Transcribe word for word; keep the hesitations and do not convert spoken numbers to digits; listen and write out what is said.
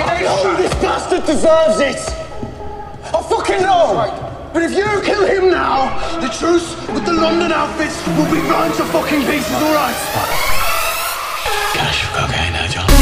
I know this bastard deserves it! I fucking know! But if you kill him now, the truce with the London outfits will be blown to fucking pieces, alright? Cash for cocaine now, John.